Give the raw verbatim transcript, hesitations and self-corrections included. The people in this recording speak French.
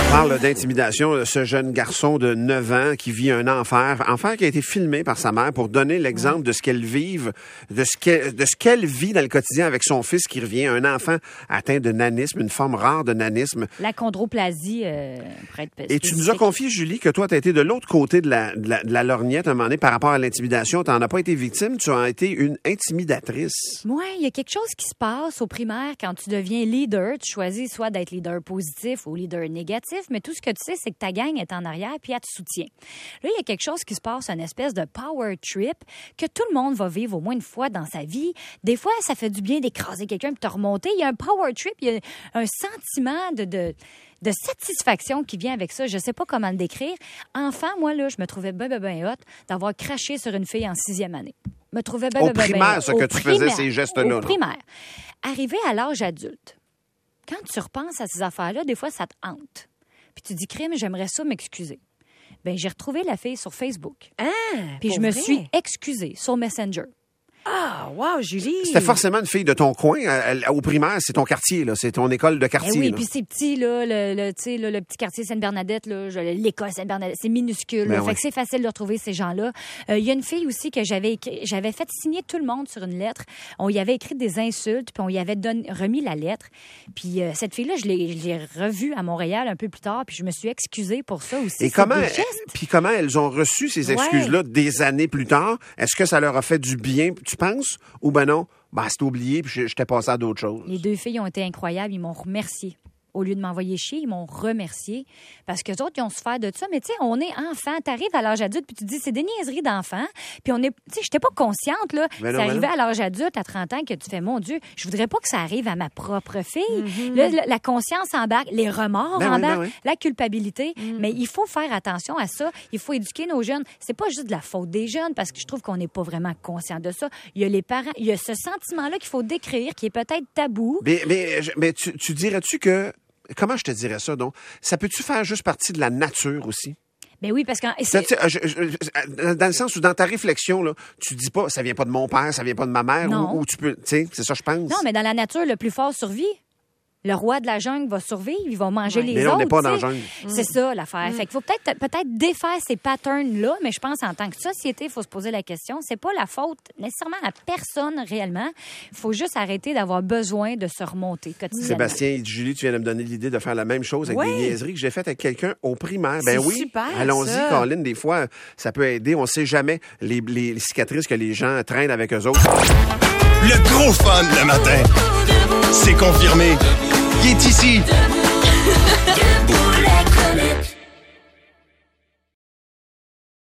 On parle d'intimidation de ce jeune garçon de neuf ans qui vit un enfer. Enfer qui a été filmé par sa mère pour donner l'exemple de ce qu'elle vive, de ce qu'elle, de ce qu'elle vit dans le quotidien avec son fils qui revient, un enfant atteint de nanisme, une forme rare de nanisme. La chondroplasie, euh, pour être Et tu nous as confié, Julie, que toi, tu as été de l'autre côté de la, de la, de la lorgnette un moment donné par rapport à l'intimidation. Tu n'en as pas été victime, tu as été une intimidatrice. Oui, il y a quelque chose qui se passe au primaire quand tu deviens leader. Tu choisis soit d'être leader positif ou leader négatif, mais tout ce que tu sais, c'est que ta gang est en arrière puis elle te soutient. Là, il y a quelque chose qui se passe, une espèce de power trip que tout le monde va vivre au moins une fois dans sa vie. Des fois, ça fait du bien d'écraser quelqu'un puis de te remonter. Il y a un power trip, il y a un sentiment de... de de satisfaction qui vient avec ça. Je sais pas comment le décrire. Enfant, moi, là, je me trouvais ben, ben, ben hot d'avoir craché sur une fille en sixième année. Me trouvais ben, Au ben, ben, primaire, ben, ce au que tu primaire, faisais, ces gestes-là. Au primaire. Arrivé à l'âge adulte, quand tu repenses à ces affaires-là, des fois, ça te hante. Puis tu dis, crime, j'aimerais ça m'excuser. Ben j'ai retrouvé la fille sur Facebook. Ah, Puis je me suis excusée sur Messenger. Ah, wow, Julie! C'était forcément une fille de ton coin. Elle, au primaire, c'est ton quartier, là. C'est ton école de quartier. Eh oui, là. puis c'est petit, là, le, le, tu sais, là, le petit quartier Sainte-Bernadette, là, je- l'école Sainte-Bernadette, c'est minuscule. Ben là. oui. Fait que c'est facile de retrouver ces gens-là. Il euh, y a une fille aussi que j'avais écrit, j'avais fait signer tout le monde sur une lettre. On y avait écrit des insultes, puis on y avait donné, remis la lettre. Puis euh, cette fille-là, je l'ai, je l'ai revue à Montréal un peu plus tard, puis je me suis excusée pour ça aussi. Et C'est comment, des gestes. puis comment elles ont reçu ces excuses-là des années plus tard? Est-ce que ça leur a fait du bien, tu penses? Ou ben non, ben c'est oublié, puis je- j'étais passé à d'autres choses. Les deux filles ont été incroyables. Ils m'ont remercié. Au lieu de m'envoyer chier, ils m'ont remercié. Parce que autres, ils ont souffert de ça. Mais tu sais, on est enfant. T'arrives à l'âge adulte, puis tu te dis, c'est des niaiseries d'enfant. Puis on est, tu sais, j'étais pas consciente, là. Mais non, c'est mais arrivé non. à l'âge adulte, à trente ans, que tu fais, mon Dieu, je voudrais pas que ça arrive à ma propre fille. Là, la, la conscience embarque, les remords Ben oui, embarquent, ben oui. la culpabilité. Mais il faut faire attention à ça. Il faut éduquer nos jeunes. C'est pas juste de la faute des jeunes, parce que je trouve qu'on n'est pas vraiment conscient de ça. Il y a les parents, il y a ce sentiment-là qu'il faut décrire, qui est peut-être tabou. Mais, mais, je- mais tu, tu dirais-tu que... Comment je te dirais ça, donc? Ça peut-tu faire juste partie de la nature aussi? Ben oui, parce que Ça, tu sais, je- je- dans le sens où, dans ta réflexion, là, tu dis pas, ça vient pas de mon père, ça vient pas de ma mère, Non. ou, ou tu peux... Tu sais, c'est ça, je pense. non, mais dans la nature, le plus fort survit. Le roi de la jungle va survivre, il va manger les Mais autres. là, on n'est pas tu dans la sais. jungle. C'est ça l'affaire. Fait qu'il faut peut-être peut-être défaire ces patterns-là, mais je pense en tant que société, il faut se poser la question. C'est pas la faute nécessairement à personne réellement. Il faut juste arrêter d'avoir besoin de se remonter quotidiennement. Sébastien et Julie, tu viens de me donner l'idée de faire la même chose avec Ouais. des niaiseries que j'ai faites avec quelqu'un au primaire. Ben C'est oui. super, Allons-y, ça. Caroline, des fois, ça peut aider. On sait jamais les, les- les cicatrices que les gens traînent avec eux autres. Le gros fun le matin. C'est confirmé. Il est ici.